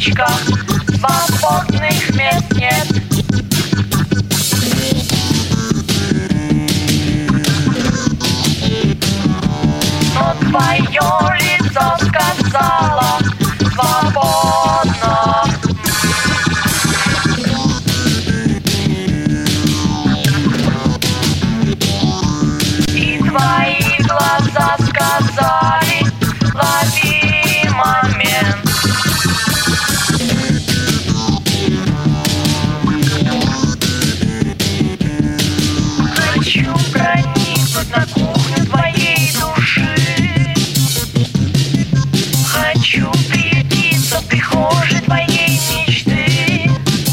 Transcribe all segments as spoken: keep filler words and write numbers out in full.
табличка, свободных мест нет. Но твое лицо сказала свободно. И твои глаза сказали: лови момент. Хочу проникнуть на кухню твоей души. Хочу приютиться в прихожей твоей мечты.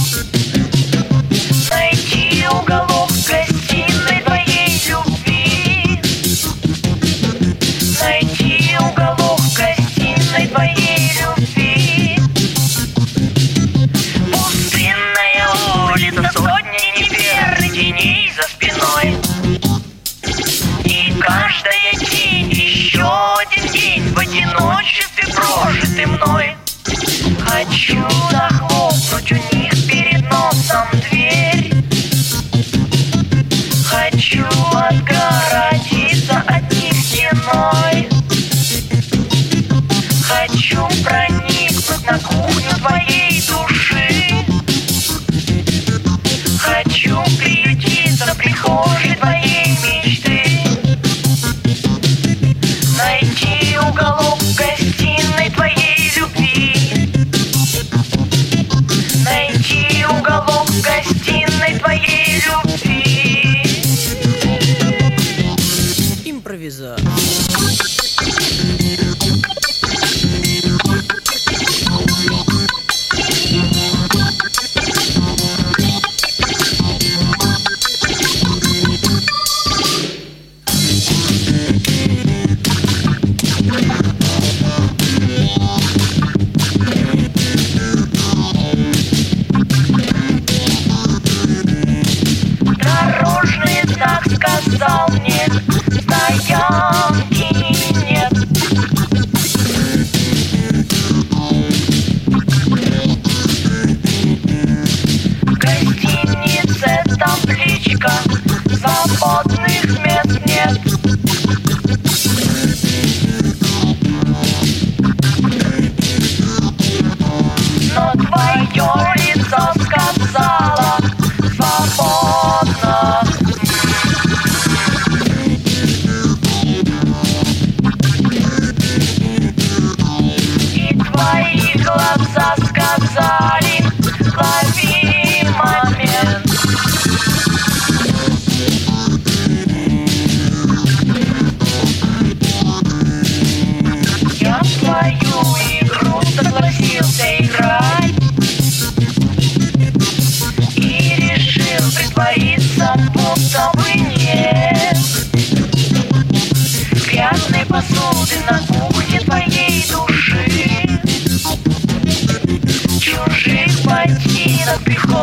Найти уголок в гостиной твоей любви. Найти уголок в гостиной твоей любви. Пустынная улица, сотни неверных теней за спиной. И каждая тень еще один день в одиночестве прожитый мной. Хочу захлопнуть у них перед носом дверь. Хочу отгородиться от них стеной. Хочу проникнуть на кухню твоей души. Хочу приютиться в прихожей твоей мечты. Найти уголок в гостиной твоей любви. Найти уголок в гостиной твоей любви. Импровизация. Дорожный знак сказал мне: стоянки нет. В гостинице табличка, свободных мест нет. Но твое лицо сказала свободно. И твои глаза сказали: лови момент. Я в твою игру согласился играть и решил притвориться, будто бы нет. Грязной посуды на кухне твоей души. Чужих ботинок приход.